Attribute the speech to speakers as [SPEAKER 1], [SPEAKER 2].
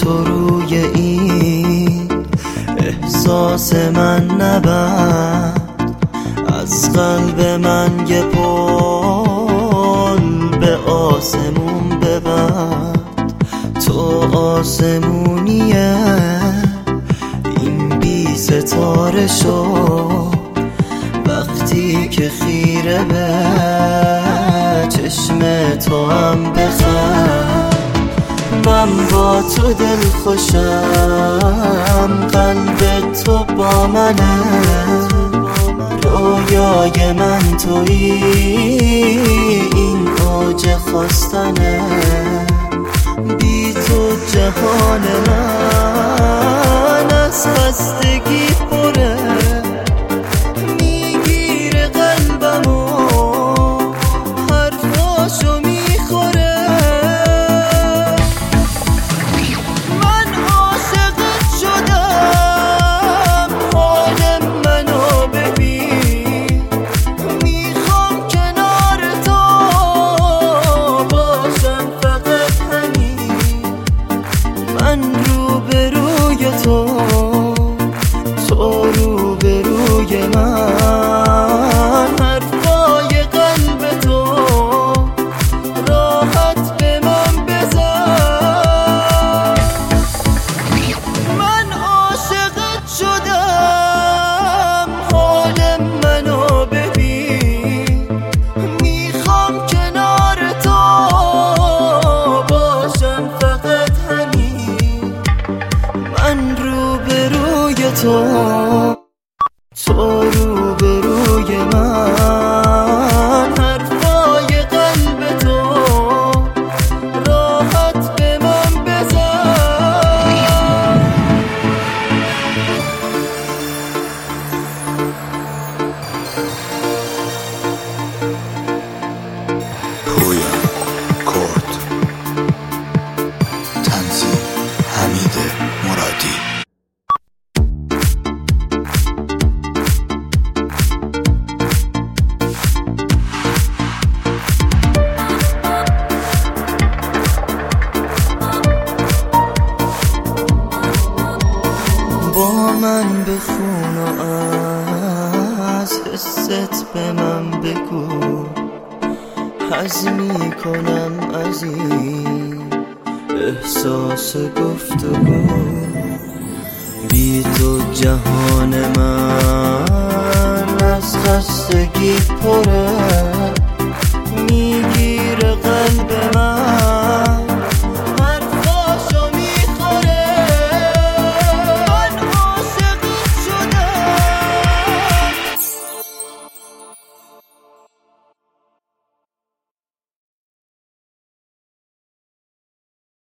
[SPEAKER 1] تو روی این احساس من نبند، از قلب من یه پل به آسمون ببند. تو آسمونیه این بی ستاره شو، وقتی که خیره به چشم تو هم بخند. من با تو دل خوشم، قلب تو با منه، رویای من تویی، این اوج خواستنه. بی تو جهان من از خستگی پره، میگیره قلبمو حرفاشو میخوره. من عاشقت شدم، حال منو ببین، میخوام کنار تو باشم فقط همین. من روبروی تو، تو روبروی من، حرفای قلب تو راحت به من بزن. من عاشقت شدم، حال منو ببین، میخوام کنار تو باشم فقط همین. من روبروی تو، تو روبروی من، حرفای قلب تو راحت به من بزن.
[SPEAKER 2] پویا کرد، تنظیم حمید مرادی.
[SPEAKER 1] با من بخون و از حست به من بگو، حظ میکنم از این احساس گفتگو. بی تو جهان من از خستگی پره،